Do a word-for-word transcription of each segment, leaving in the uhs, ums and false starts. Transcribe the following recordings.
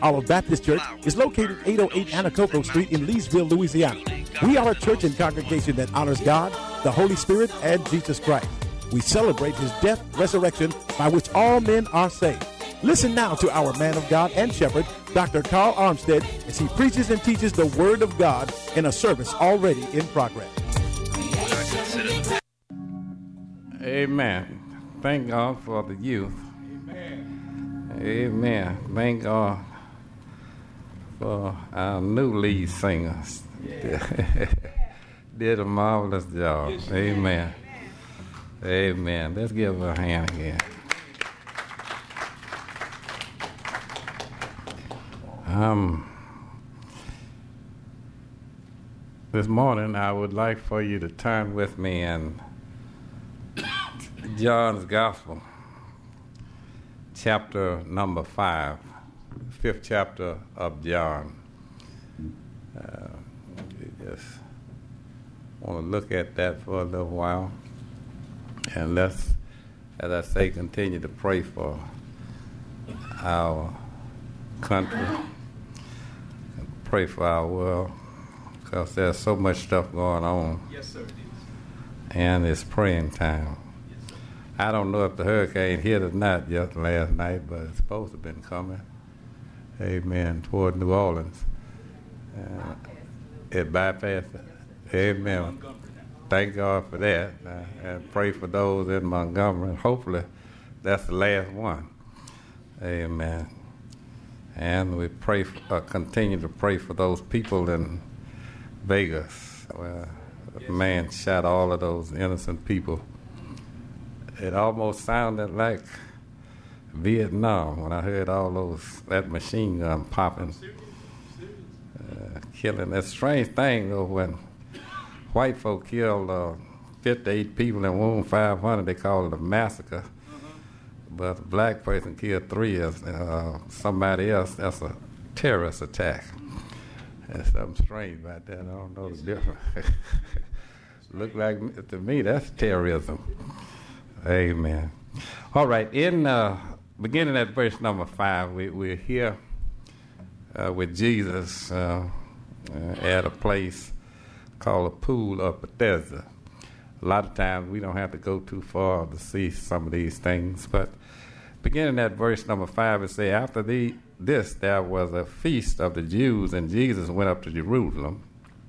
Our Baptist Church is located at eight oh eight Anacoco Street in Leesville, Louisiana. We are a church and congregation that honors God, the Holy Spirit, and Jesus Christ. We celebrate his death, resurrection, by which all men are saved. Listen now to our man of God and shepherd, Doctor Carl Armstead, as he preaches and teaches the Word of God in a service already in progress. Amen. Thank God for the youth. Amen. Amen. Thank God for our new lead singers. Yeah. Did a marvelous job. Yes, amen. Amen. Let's give her a hand again. Um, this morning, I would like for you to turn with me in John's Gospel, chapter number five, fifth chapter of John. Uh, just want to look at that for a little while. And let's, as I say, continue to pray for our country, pray for our world, because there's so much stuff going on. Yes, sir, it is. And it's praying time. Yes, sir. I don't know if the hurricane hit or not just last night, but it's supposed to have been coming. Amen. Toward New Orleans. Uh, it bypassed it. Amen. Thank God for that. Uh, and pray for those in Montgomery. Hopefully, that's the last one. Amen. And we pray, for, uh, continue to pray for those people in Vegas, where a man shot all of those innocent people. It almost sounded like Vietnam when I heard all those, that machine gun popping, uh, killing. That strange thing, though, when white folk killed uh, fifty-eight people and wound five hundred, they call it a massacre. Uh-huh. But a black person killed three of uh, somebody else, that's a terrorist attack. There's something strange about that. I don't know the difference. Look like, to me, that's terrorism. Amen. All right, in uh, beginning at verse number five, we, we're here uh, with Jesus uh, uh, at a place called a pool of Bethesda. A lot of times we don't have to go too far to see some of these things, but beginning at verse number five, it says, after the, this there was a feast of the Jews, and Jesus went up to Jerusalem.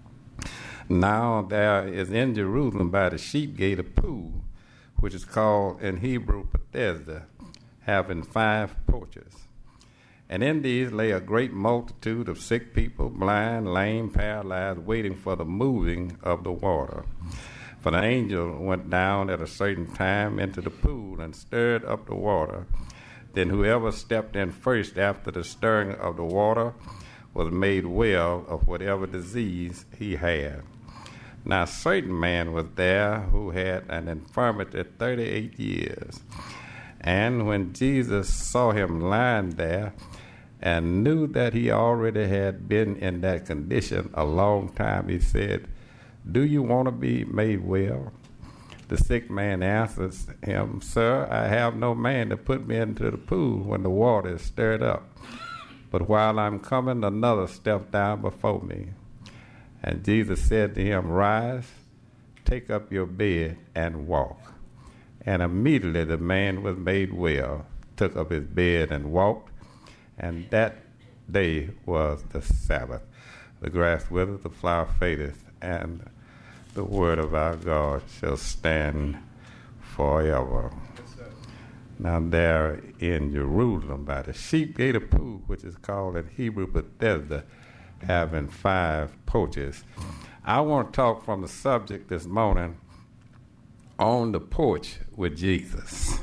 Now there is in Jerusalem by the sheep gate a pool, which is called in Hebrew Bethesda, having five porches. And in these lay a great multitude of sick people, blind, lame, paralyzed, waiting for the moving of the water. For the angel went down at a certain time into the pool and stirred up the water. Then whoever stepped in first after the stirring of the water was made well of whatever disease he had. Now a certain man was there who had an infirmity thirty-eight years. And when Jesus saw him lying there, and knew that he already had been in that condition a long time, he said, do you want to be made well? The sick man answers him, sir, I have no man to put me into the pool when the water is stirred up. But while I'm coming, another stepped down before me. And Jesus said to him, rise, take up your bed and walk. And immediately the man was made well, took up his bed and walked. And that day was the Sabbath. The grass withereth, the flower fadeth, and the word of our God shall stand forever. Yes, now there in Jerusalem by the sheep gate of pool, which is called in Hebrew Bethesda, having five porches. I want to talk from the subject this morning, on the porch with Jesus.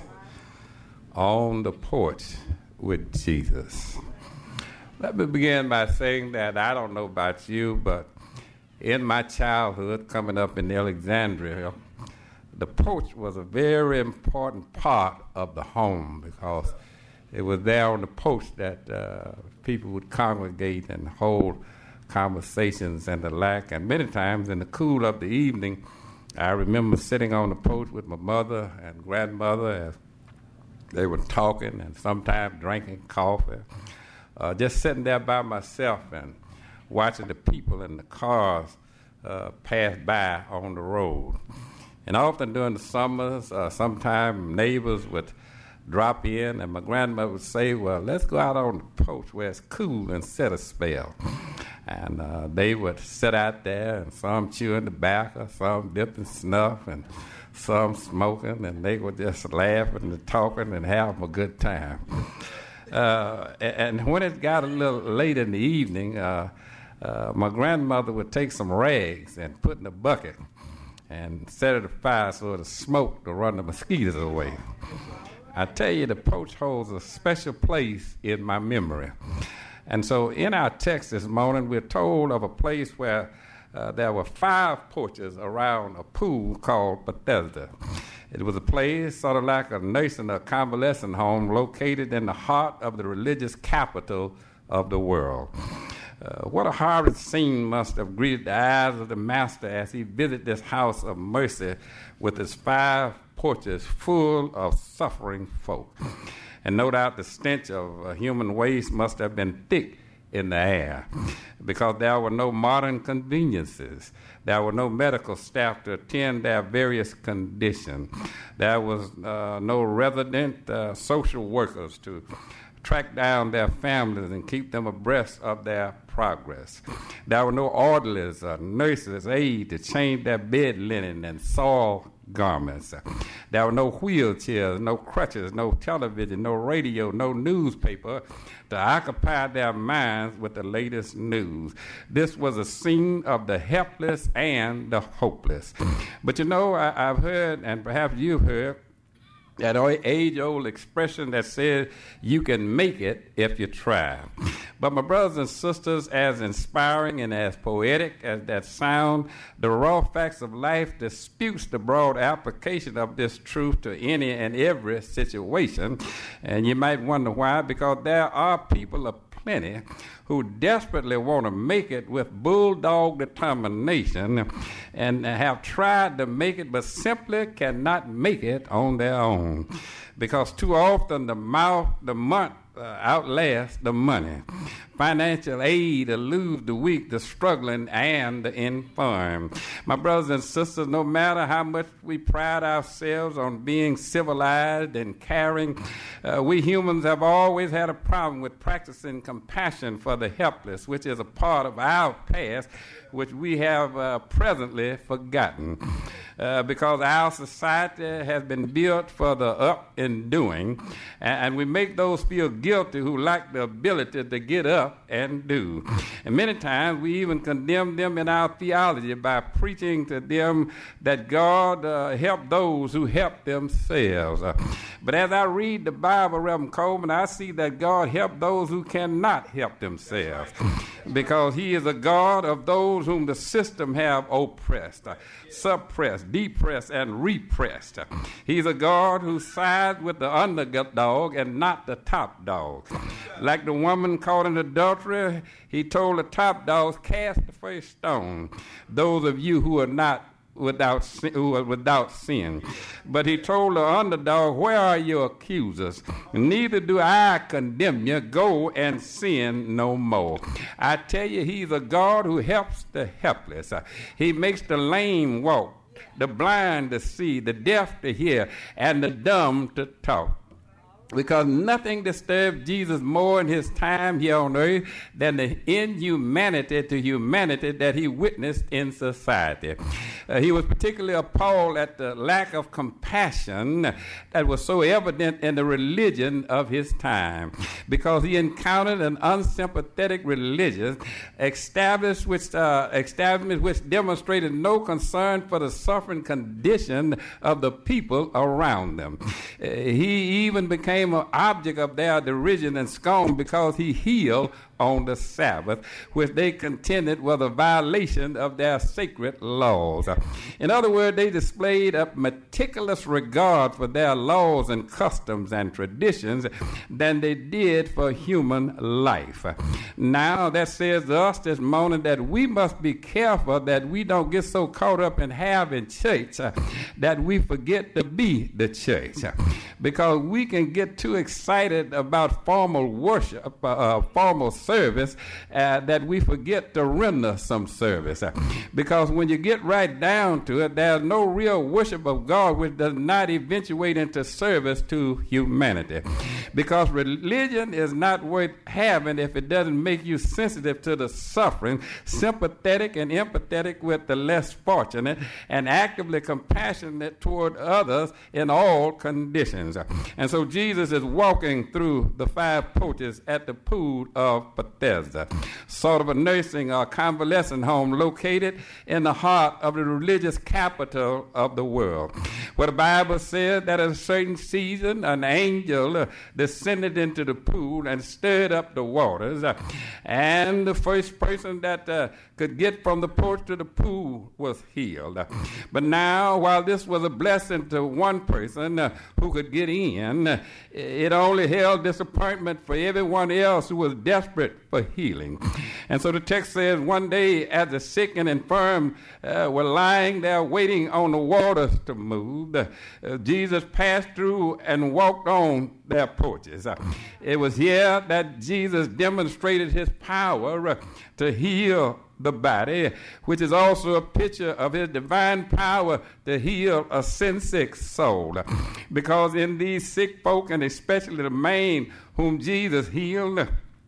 On the porch with Jesus. Let me begin by saying that I don't know about you, but in my childhood, coming up in Alexandria, the porch was a very important part of the home because it was there on the porch that uh, people would congregate and hold conversations and the like. And many times in the cool of the evening, I remember sitting on the porch with my mother and grandmother as they were talking and sometimes drinking coffee uh, just sitting there by myself and watching the people and the cars uh, pass by on the road. And often during the summers, uh, sometimes neighbors would drop in, and my grandmother would say, well, let's go out on the porch where it's cool and set a spell. And uh, they would sit out there, and some chewing tobacco, some dipping snuff, and some smoking, and they were just laughing and talking and having a good time. Uh, and when it got a little late in the evening, uh, uh, my grandmother would take some rags and put in a bucket and set it afire so the smoke to run the mosquitoes away. I tell you, the porch holds a special place in my memory. And so in our text this morning, we're told of a place where uh, there were five porches around a pool called Bethesda. It was a place sort of like a nursing or convalescent home located in the heart of the religious capital of the world. Uh, what a horrid scene must have greeted the eyes of the master as he visited this house of mercy with its five porches full of suffering folk. And no doubt the stench of uh, human waste must have been thick in the air because there were no modern conveniences. There were no medical staff to attend their various conditions. There was uh, no resident uh, social workers to track down their families and keep them abreast of their progress. There were no orderlies or nurses, aides to change their bed linen and soiled garments. There were no wheelchairs, no crutches, no television, no radio, no newspaper to occupy their minds with the latest news. This was a scene of the helpless and the hopeless. But you know, I, I've heard, and perhaps you've heard, that age-old expression that says you can make it if you try. But my brothers and sisters, as inspiring and as poetic as that sound, the raw facts of life disputes the broad application of this truth to any and every situation. And you might wonder why, because there are people of plenty who desperately want to make it with bulldog determination and have tried to make it but simply cannot make it on their own, because too often the mouth, the month uh, outlasts the money. Financial aid eludes the weak, the struggling, and the infirm. My brothers and sisters, no matter how much we pride ourselves on being civilized and caring, uh, we humans have always had a problem with practicing compassion for the helpless, which is a part of our past, which we have uh, presently forgotten. Uh, because our society has been built for the up and doing, and, and we make those feel guilty who lack the ability to get up and do. And many times we even condemn them in our theology by preaching to them that God uh, helped those who help themselves. Uh, but as I read the Bible, Reverend Coleman, I see that God helped those who cannot help themselves, because he is a God of those whom the system have oppressed, uh, suppressed, depressed, and repressed. He's a God who sides with the underdog and not the top dog. Like the woman caught in adultery, he told the top dogs, cast the first stone, those of you who are not without sin, who are without sin. But he told the underdog, where are your accusers? Neither do I condemn you. Go and sin no more. I tell you, he's a God who helps the helpless. He makes the lame walk, the blind to see, the deaf to hear, and the dumb to talk. Because nothing disturbed Jesus more in his time here on earth than the inhumanity to humanity that he witnessed in society. Uh, he was particularly appalled at the lack of compassion that was so evident in the religion of his time, because he encountered an unsympathetic religion established which, uh, established which demonstrated no concern for the suffering condition of the people around them. Uh, he even became an object of their derision and scorn because he healed on the Sabbath, which they contended was a violation of their sacred laws. In other words, they displayed a meticulous regard for their laws and customs and traditions than they did for human life. Now, that says to us this morning that we must be careful that we don't get so caught up in having church uh, that we forget to be the church. Uh, because we can get too excited about formal worship, uh, uh, formal service, uh, that we forget to render some service. Uh, because when you get right down to it, there's no real worship of God which does not eventuate into service to humanity. Because religion is not worth having if it doesn't make you sensitive to the suffering, sympathetic and empathetic with the less fortunate, and actively compassionate toward others in all conditions. And so Jesus is walking through the five porches at the pool of Bethesda, sort of a nursing or convalescent home located in the heart of the religious capital of the world, where the Bible says that at a certain season an angel uh, descended into the pool and stirred up the waters, uh, and the first person that uh, could get from the porch to the pool was healed. Uh, but now, while this was a blessing to one person uh, who could get in, uh, it only held disappointment for everyone else who was desperate for healing. And so the text says, one day as the sick and infirm uh, were lying there waiting on the waters to move, uh, Jesus passed through and walked on their porches. Uh, it was here that Jesus demonstrated his power uh, to heal the body, which is also a picture of his divine power to heal a sin-sick soul. Because in these sick folk, and especially the man whom Jesus healed,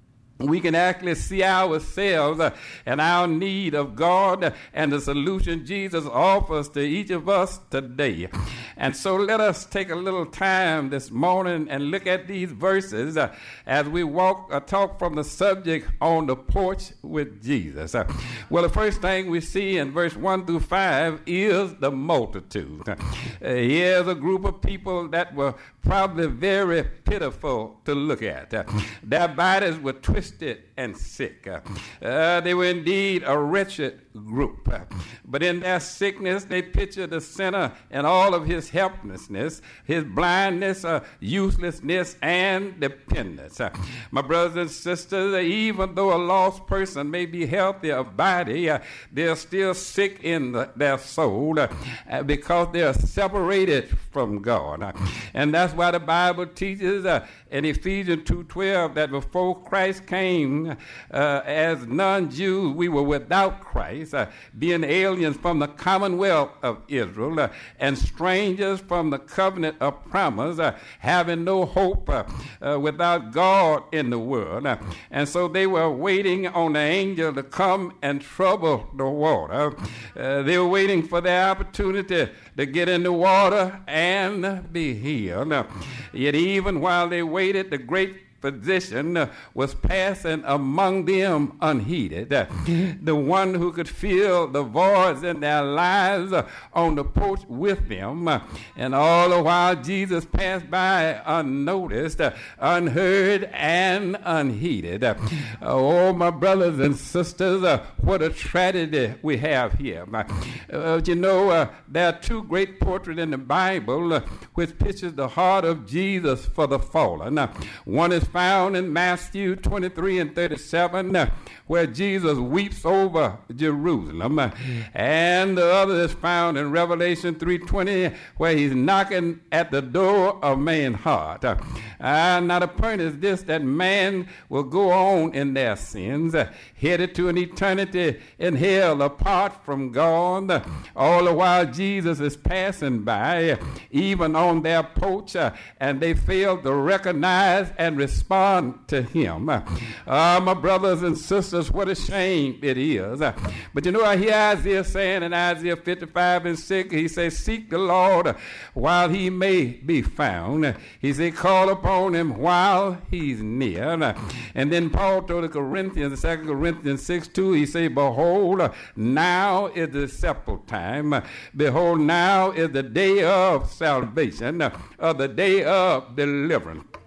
we can actually see ourselves uh, and our need of God uh, and the solution Jesus offers to each of us today. And so let us take a little time this morning and look at these verses uh, as we walk uh, talk from the subject on the porch with Jesus. Uh, well, the first thing we see in verse one through five is the multitude. Uh, here's a group of people that were probably very pitiful to look at. Uh, their bodies were twisted and sick. Uh, uh, they were indeed a wretched group. Uh, but in their sickness, they pictured the sinner and all of his helplessness, his blindness, uh, uselessness, and dependence. Uh, my brothers and sisters, uh, even though a lost person may be healthy of body, uh, they're still sick in the, their soul uh, uh, because they are separated from God. Uh, and that's why the Bible teaches uh, in Ephesians two twelve that before Christ came, uh, as non-Jews, we were without Christ, uh, being aliens from the commonwealth of Israel uh, and strangers from the covenant of promise, uh, having no hope uh, uh, without God in the world. Uh, and so they were waiting on the angel to come and trouble the water. Uh, they were waiting for their opportunity to get in the water and be healed. Uh, yet even while they waited, the great physician uh, was passing among them unheeded. Uh, the one who could fill the voids in their lives uh, on the porch with them. Uh, and all the while Jesus passed by unnoticed, uh, unheard, and unheeded. Uh, oh, my brothers and sisters, uh, what a tragedy we have here. Uh, uh, you know, uh, there are two great portraits in the Bible uh, which pictures the heart of Jesus for the fallen. Uh, one is found in Matthew twenty-three and thirty-seven, uh, where Jesus weeps over Jerusalem. Uh, and the other is found in Revelation three twenty, where he's knocking at the door of man's heart. Uh, and now the point is this, that man will go on in their sins, uh, headed to an eternity in hell apart from God. Uh, all the while Jesus is passing by, uh, even on their porch, uh, and they fail to recognize and respond to him. Uh, my brothers and sisters, what a shame it is. Uh, but you know, I hear Isaiah saying in Isaiah fifty-five and six, he says, seek the Lord while he may be found. He said, call upon him while he's near. And then Paul told the Corinthians, Second Corinthians six two, he said, behold, now is the acceptable time. Behold, now is the day of salvation, of the day of deliverance.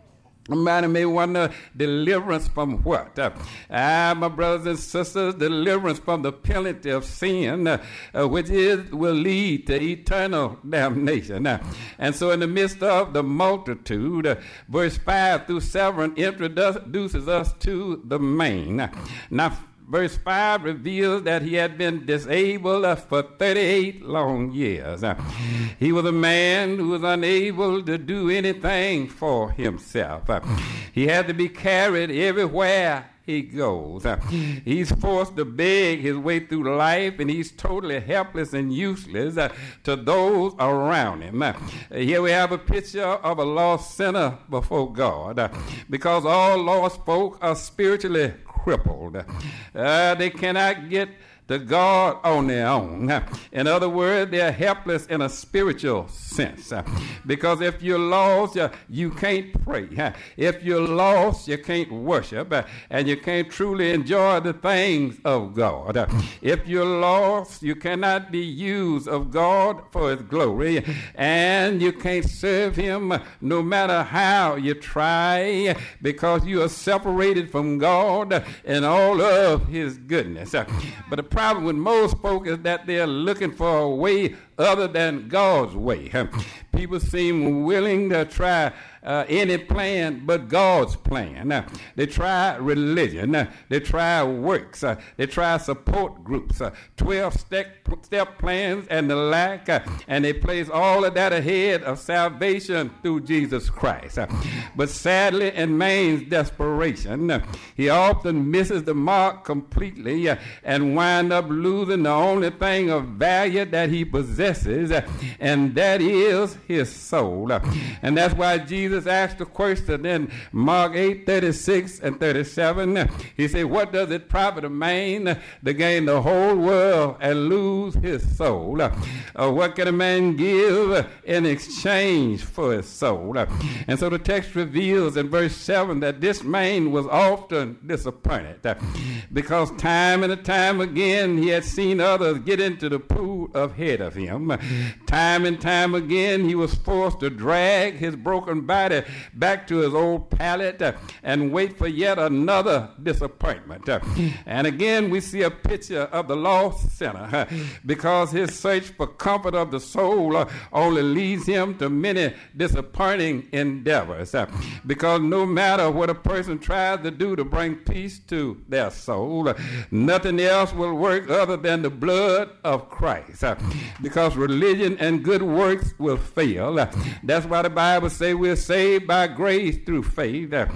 Somebody may wonder, deliverance from what? Uh, ah, my brothers and sisters, deliverance from the penalty of sin, uh, uh, which is will lead to eternal damnation. Uh, and so in the midst of the multitude, uh, verse five through seven introduces us to the main. Uh, now, verse five reveals that he had been disabled uh, for thirty-eight long years. Uh, he was a man who was unable to do anything for himself. Uh, he had to be carried everywhere he goes. Uh, he's forced to beg his way through life, and he's totally helpless and useless uh, to those around him. Uh, here we have a picture of a lost sinner before God, uh, because all lost folk are spiritually crippled. Uh, they cannot get to God on their own. In other words, they're helpless in a spiritual sense. Because if you're lost, you can't pray. If you're lost, you can't worship, and you can't truly enjoy the things of God. If you're lost, you cannot be used of God for his glory, and you can't serve him no matter how you try, because you are separated from God and all of his goodness. But the problem with most folk is that they're looking for a way other than God's way. People seem willing to try uh, any plan but God's plan. Uh, they try religion. Uh, they try works. Uh, they try support groups, uh, twelve-step step plans and the like, uh, and they place all of that ahead of salvation through Jesus Christ. Uh, but sadly, in man's desperation, uh, he often misses the mark completely uh, and wind up losing the only thing of value that he possesses, uh, and that is his soul. Uh, and that's why Jesus asked the question in Mark eight, thirty-six and thirty-seven. Uh, he said, what does it profit a man to gain the whole world and lose his soul? Uh, uh, what can a man give in exchange for his soul? Uh, and so the text reveals in verse seven that this man was often disappointed uh, because time and time again he had seen others get into the pool ahead of him. Time and time again he was forced to drag his broken body back to his old pallet uh, and wait for yet another disappointment. Uh, and again we see a picture of the lost sinner uh, because his search for comfort of the soul uh, only leads him to many disappointing endeavors. Uh, because no matter what a person tries to do to bring peace to their soul, uh, nothing else will work other than the blood of Christ. Uh, because religion and good works will fail. Uh, that's why the Bible says we're saved by grace through faith uh,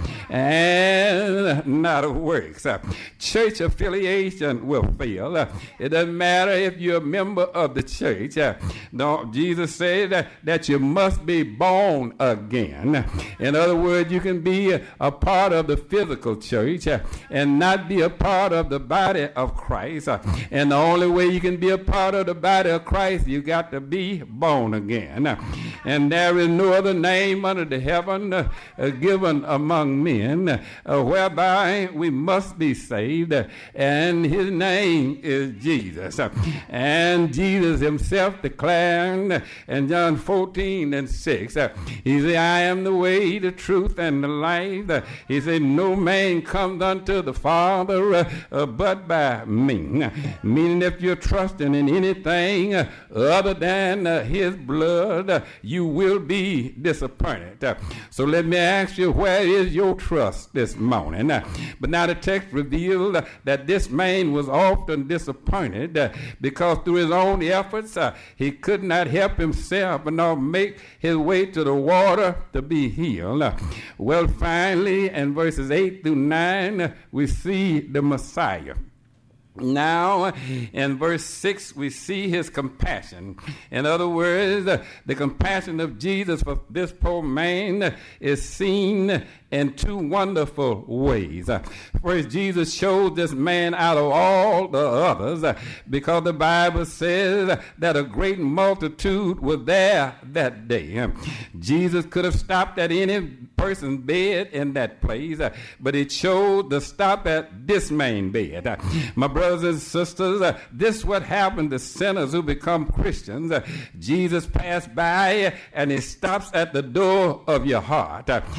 and not of works. Uh, church affiliation will fail. Uh, it doesn't matter if you're a member of the church. Uh, no, Jesus said that, that you must be born again. In other words, you can be a, a part of the physical church uh, and not be a part of the body of Christ. Uh, and the only way you can be a part of the body of Christ, you got to be born again. Uh, and there is no other name under the heaven uh, uh, given among men uh, whereby we must be saved, uh, and his name is Jesus. Uh, and Jesus himself declared uh, in John fourteen and six, uh, he said, I am the way, the truth, and the life. Uh, he said, no man comes unto the Father uh, uh, but by me. Uh, meaning if you're trusting in anything uh, other than uh, his blood, uh, you will be disappointed. Uh, so let me ask you, where is your trust this morning? Uh, but now the text revealed uh, that this man was often disappointed uh, because through his own efforts uh, he could not help himself nor make his way to the water to be healed. Uh, well, finally, in verses eight through nine, uh, we see the Messiah. Now, in verse six, we see his compassion. In other words, the compassion of Jesus for this poor man is seen in two wonderful ways. First, Jesus showed this man out of all the others because the Bible says that a great multitude was there that day. Jesus could have stopped at any person's bed in that place, but he chose to stop at this man's bed. My brother brothers and sisters, uh, this is what happened to sinners who become Christians. Uh, Jesus passed by and he stops at the door of your heart, uh,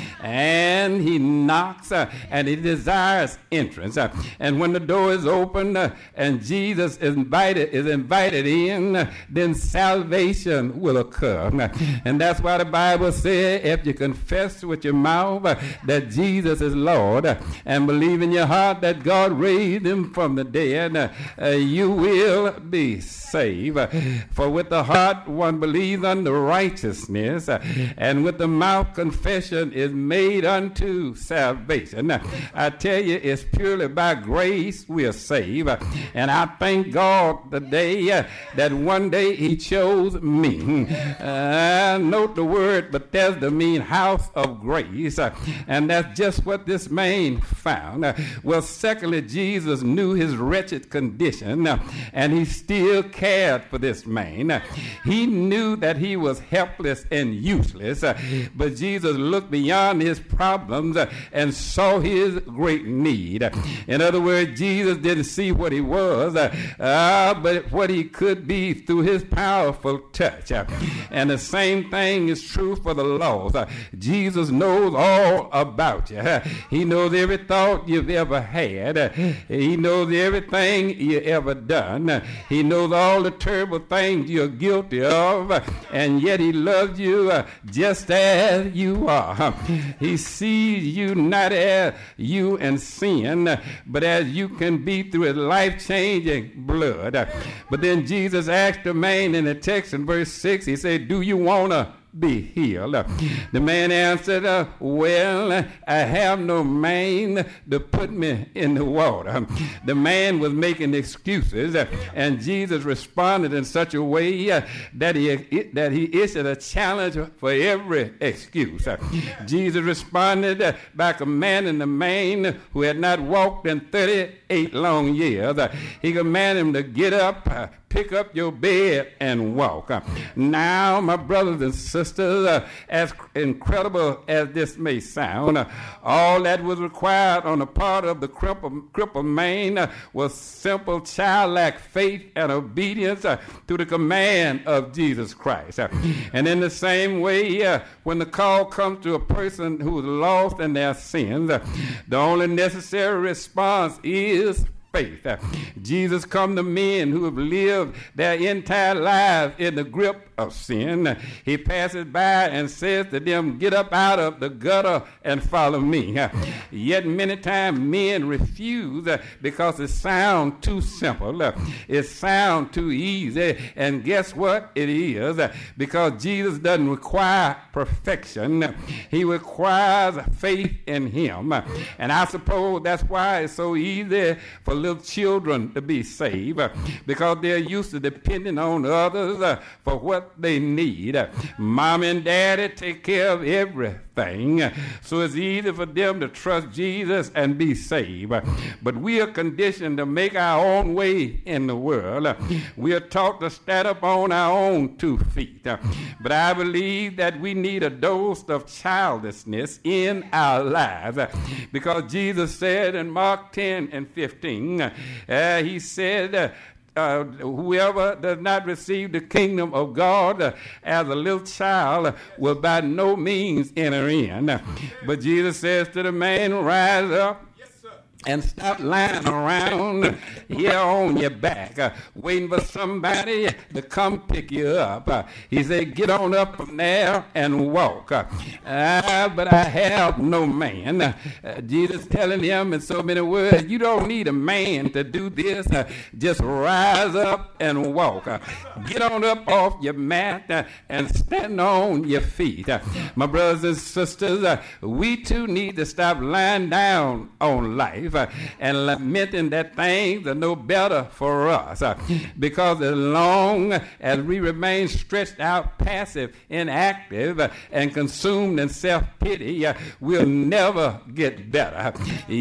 and he knocks uh, and he desires entrance. Uh, and when the door is open uh, and Jesus is invited, is invited in, uh, then salvation will occur. Uh, and that's why the Bible says if you confess with your mouth uh, that Jesus is Lord uh, and believe in your heart that God raised him from the dead, uh, uh, you will be saved. Uh, for with the heart one believes unto righteousness, uh, and with the mouth confession is made unto salvation. Uh, I tell you, it's purely by grace we are saved. Uh, and I thank God today uh, that one day he chose me. Uh, note the word Bethesda means house of grace. Uh, and that's just what this man found. Uh, well, secondly, Jesus knew his wretched condition, uh, and he still cared for this man. Uh, he knew that he was helpless and useless, uh, but Jesus looked beyond his problems uh, and saw his great need. Uh, in other words, Jesus didn't see what he was, uh, uh, but what he could be through his powerful touch. Uh, and the same thing is true for the lost. Uh, Jesus knows all about you. Uh, he knows every thought you've ever had. Uh, he knows everything you ever done. Uh, he knows all the terrible things you're guilty of, uh, and yet he loves you uh, just as you are. He sees you not as you in sin, uh, but as you can be through his life-changing blood. Uh, but then Jesus asked the man in the text in verse six, he said, do you want to be healed? Uh, the man answered, uh, well, I have no man to put me in the water. The man was making excuses, uh, and Jesus responded in such a way uh, that he that he issued a challenge for every excuse. Uh, Jesus responded uh, by commanding the man who had not walked in thirty-eight long years. Uh, he commanded him to get up, uh, pick up your bed and walk. Uh, now, my brothers and sisters, uh, as incredible as this may sound, uh, all that was required on the part of the crippled, crippled man uh, was simple childlike faith and obedience uh, to the command of Jesus Christ. Uh, and in the same way, uh, when the call comes to a person who is lost in their sins, uh, the only necessary response is faith. Uh, Jesus come to men who have lived their entire lives in the grip of sin. Uh, he passes by and says to them, get up out of the gutter and follow me. Uh, yet many times men refuse uh, because it sounds too simple. Uh, it sounds too easy. And guess what it is? Uh, because Jesus doesn't require perfection. Uh, he requires faith in him. Uh, and I suppose that's why it's so easy for little children to be saved, uh, because they're used to depending on others uh, for what they need. Uh, Mom and Daddy take care of everything, uh, so it's easy for them to trust Jesus and be saved. Uh, but we are conditioned to make our own way in the world. Uh, we are taught to stand up on our own two feet. Uh, but I believe that we need a dose of childishness in our lives, uh, because Jesus said in Mark ten and fifteen, Uh, he said, uh, uh, whoever does not receive the kingdom of God uh, as a little child uh, will by no means enter in. Uh, but Jesus says to the man, rise up and stop lying around here on your back, uh, waiting for somebody to come pick you up. Uh, he said, get on up from there and walk. Uh, uh, but I have no man. Uh, uh, Jesus telling him in so many words, you don't need a man to do this. Uh, just rise up and walk. Uh, get on up off your mat uh, and stand on your feet. Uh, my brothers and sisters, uh, we too need to stop lying down on life Uh, and lamenting that things are no better for us, uh, because as long as we remain stretched out, passive, inactive, uh, and consumed in self-pity, uh, we'll never get better.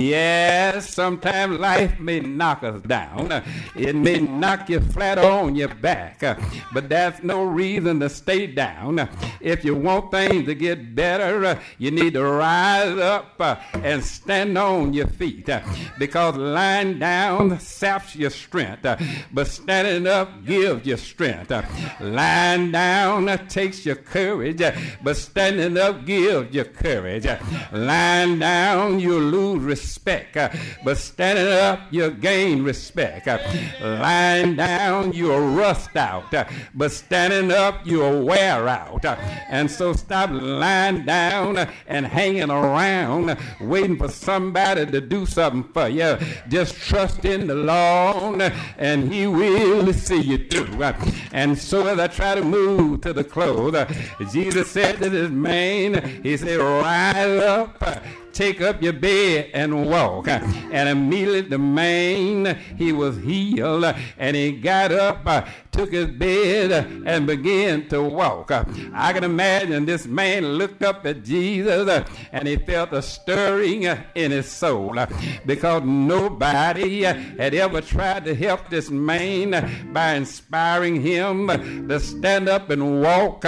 Yes, sometimes life may knock us down. Uh, it may knock you flat on your back, uh, but that's no reason to stay down. Uh, if you want things to get better, uh, you need to rise up uh, and stand on your feet. Uh, because lying down saps your strength, but standing up gives you strength. Lying down takes your courage, but standing up gives you courage. Lying down you lose respect, but standing up you gain respect. Lying down you'll rust out, but standing up you'll wear out. And so stop lying down and hanging around waiting for somebody to do something for you. Just trust in the Lord and he will see you through. And so as I try to move to the close, Jesus said to this man, he said, rise up, take up your bed and walk. And immediately the man, he was healed, and he got up, took his bed, and began to walk. I can imagine this man looked up at Jesus, and he felt a stirring in his soul, because nobody had ever tried to help this man by inspiring him to stand up and walk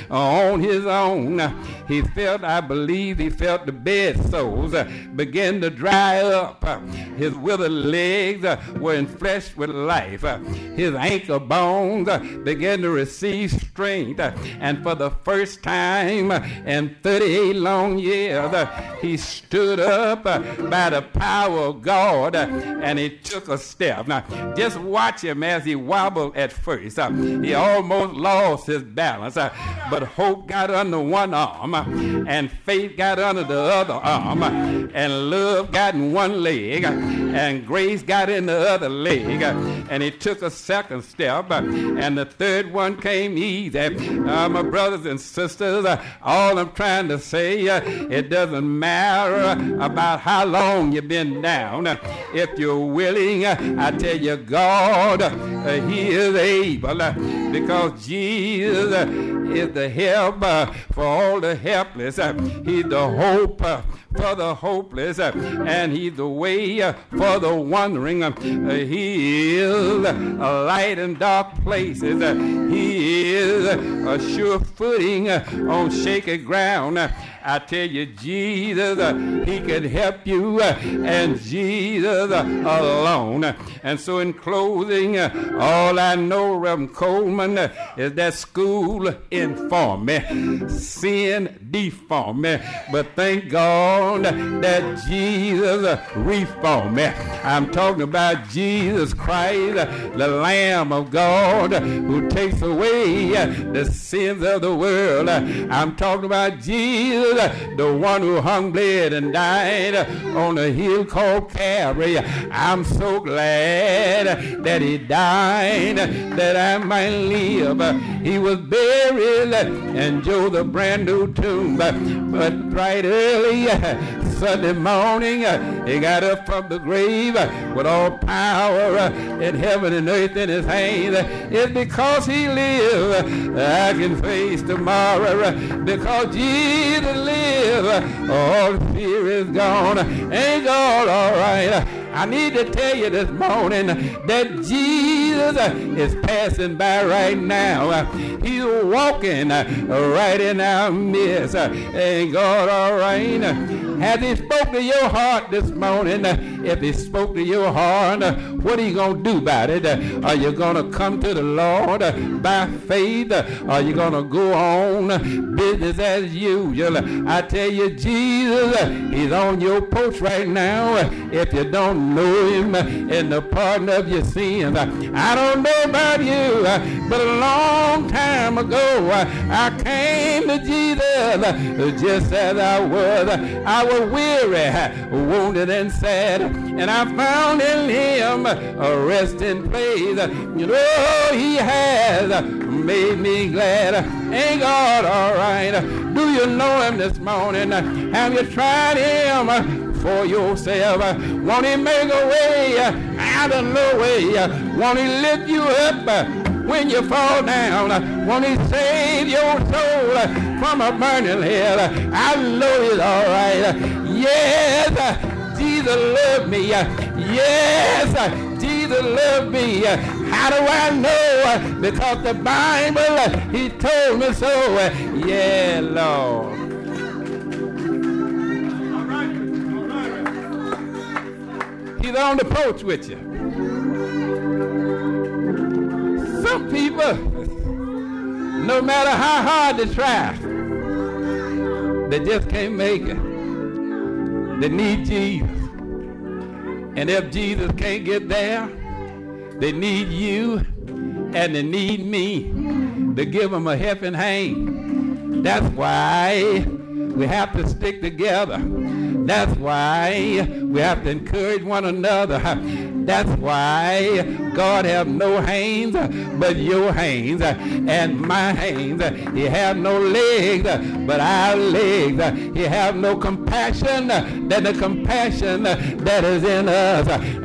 on his own. He felt, I believe, he felt the bed soles began to dry up. His withered legs were enfleshed with life. His ankle bones began to receive strength. And for the first time in thirty-eight long years, he stood up by the power of God and he took a step. Now, just watch him as he wobbled at first. He almost lost his balance, but hope got under one arm and faith got under the other arm, and love got in one leg and grace got in the other leg, and he took a second step and the third one came easy. Uh, my brothers and sisters, uh, all I'm trying to say, uh, it doesn't matter about how long you've been down. If you're willing, uh, I tell you, God, uh, he is able, uh, because Jesus uh, is the help uh, for all the helpless. Uh, he's the hope uh, for the hopeless, uh, and he's the way uh, for the wandering. Uh, he is a light in dark places. Uh, he is a sure footing uh, on shaky ground. Uh, I tell you, Jesus, uh, he can help you, uh, and Jesus uh, alone. And so in closing, uh, all I know, Reverend Coleman, uh, is that school informed me, sin deformed me, but thank God that Jesus uh, reformed me. I'm talking about Jesus Christ, uh, the Lamb of God, uh, who takes away uh, the sins of the world. Uh, I'm talking about Jesus, the one who hung, bled, and died on a hill called Calvary. I'm so glad that he died that I might live. He was buried in Joseph's brand new tomb, but right early Sunday morning he got up from the grave with all power in heaven and earth in his hands. It's because he lived I can face tomorrow, because Jesus lived. All fear is gone. Ain't God all right? I need to tell you this morning that Jesus is passing by right now. He's walking right in our midst. Ain't God all right? Has he spoke to your heart this morning? If he spoke to your heart, what are you going to do about it? Are you going to come to the Lord by faith? Are you going to go on business as usual? I tell you, Jesus, he's on your post right now. If you don't know him in the pardon of your sins, I don't know about you, but a long time ago, I came to Jesus just as I was. I was weary, wounded, and sad, and I found in him a resting place. You know, he has made me glad. Ain't God all right? Do you know him this morning? Have you tried him for yourself? Won't he make a way out of no way? Won't he lift you up when you fall down? Won't he save your soul from a burning hell? I know he's all right. Yes, Jesus loved me. Yes, Jesus loved me. How do I know? Because the Bible, he told me so. Yeah, Lord. He's on the porch with you. Some people, no matter how hard they try, they just can't make it. They need Jesus. And if Jesus can't get there, they need you and they need me to give them a helping hand. That's why we have to stick together. That's why we have to encourage one another. That's why God have no hands but your hands, and my hands. He have no legs but our legs. He have no compassion than the compassion that is in us.